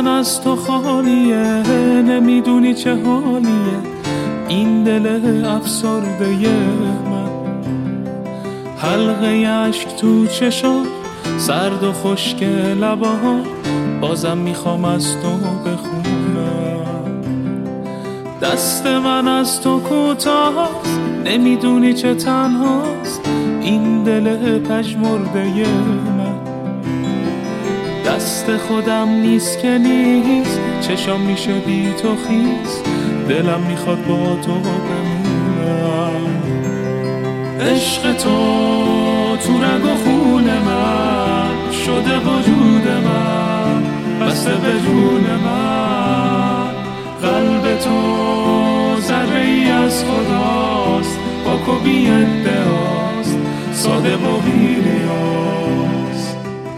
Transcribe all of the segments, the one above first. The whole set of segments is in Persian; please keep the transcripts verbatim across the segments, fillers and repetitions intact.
من از تو خالیه، نمیدونی چه حالیه این دل افسرده من. حلقه اشک تو چشام، سرد و خشک لبها، بازم میخوام از تو بخونم. دست من از تو کوتاست، نمیدونی چه تنهاست این دل پژمرده من. دست خودم نیست که نیست، چشام میشه بی تو خیس، دلم میخواد با تو بمونم. عشق تو تو رگ و خون من شده وجود من، بسته به جون من. قلب تو ذره ای از خداست، پاک و بی ادعاست، ساده و بی ریاست.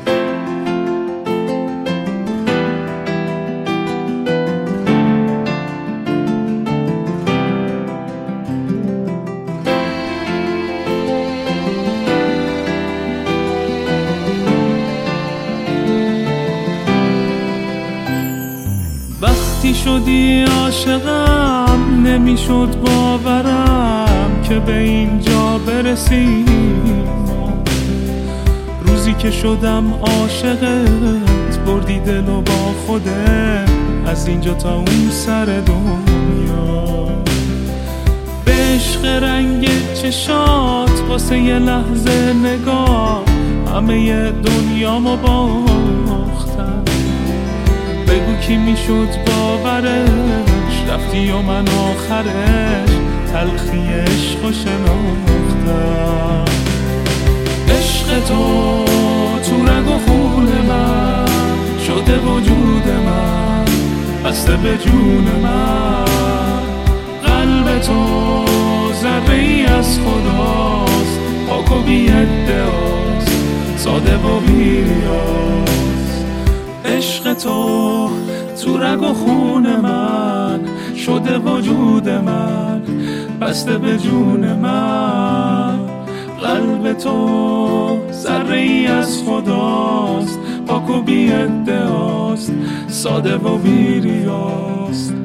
وقتی شدی عاشقم نمیشد باورم که به اینجا برسیم. روزی که شدم عاشقت بردی دل و با خودت از اینجا تا اون سر دنیا. به عشق رنگ چشات واسه یه لحظه نگاه همه دنیامو باختم. بگو کی میشد باورش، رفتی و من آخرش تلخی عشق و شناختم. عشق تو تو رگ و خون من شده وجود من، بسته به جون من. قلب تو ذره ای از خداست، پاک و بی ادعاست، ساده و بی ریاست. عشق تو تو رگ و خون من شده وجود من، بسته به جون من. قلب تو ذره ای از خداست، پاک و بی ادعاست، ساده و بی ریاست.